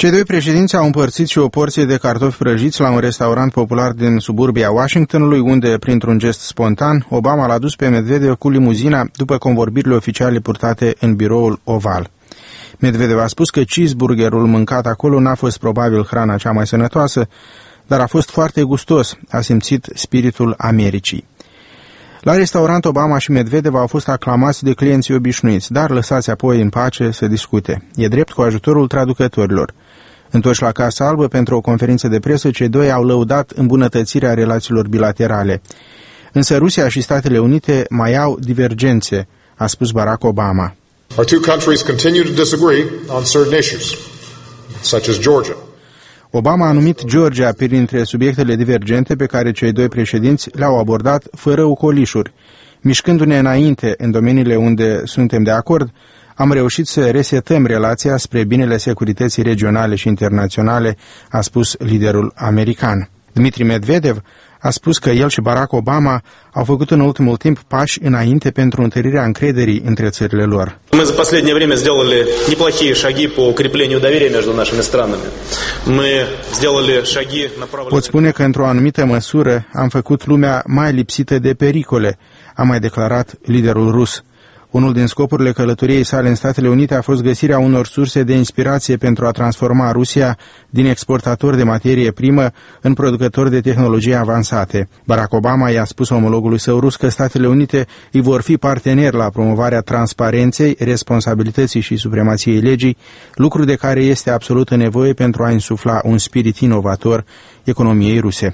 Cei doi președinți au împărțit și o porție de cartofi prăjiți la un restaurant popular din suburbia Washingtonului, unde, printr-un gest spontan, Obama l-a dus pe Medvedev cu limuzina după convorbirile oficiale purtate în biroul Oval. Medvedev a spus că cheeseburgerul mâncat acolo n-a fost probabil hrana cea mai sănătoasă, dar a fost foarte gustos, a simțit spiritul Americii. La restaurant, Obama și Medvedev au fost aclamați de clienții obișnuiți, dar lăsați apoi în pace să discute. E drept, cu ajutorul traducătorilor. Întorși la Casa Albă pentru o conferință de presă, cei doi au lăudat îmbunătățirea relațiilor bilaterale. Însă Rusia și Statele Unite mai au divergențe, a spus Barack Obama. Our two countries continue to disagree on certain issues, such as Georgia. Obama a numit Georgia printre subiectele divergente pe care cei doi președinți le-au abordat fără ocolișuri. Mișcându-ne înainte în domeniile unde suntem de acord, am reușit să resetăm relația spre binele securității regionale și internaționale, a spus liderul american. Dmitri Medvedev a spus că el și Barack Obama au făcut în ultimul timp pași înainte pentru întărirea încrederii între țările lor. Мы за последнее время сделали неплохие шаги по укреплению доверия между нашими странами. Мы сделали шаги направленные... Pot spune că într-o anumită măsură am făcut lumea mai lipsită de pericole, a mai declarat liderul rus. Unul din scopurile călătoriei sale în Statele Unite a fost găsirea unor surse de inspirație pentru a transforma Rusia din exportator de materie primă în producător de tehnologii avansate. Barack Obama i-a spus omologului său rus că Statele Unite îi vor fi parteneri la promovarea transparenței, responsabilității și supremației legii, lucru de care este absolută nevoie pentru a insufla un spirit inovator economiei ruse.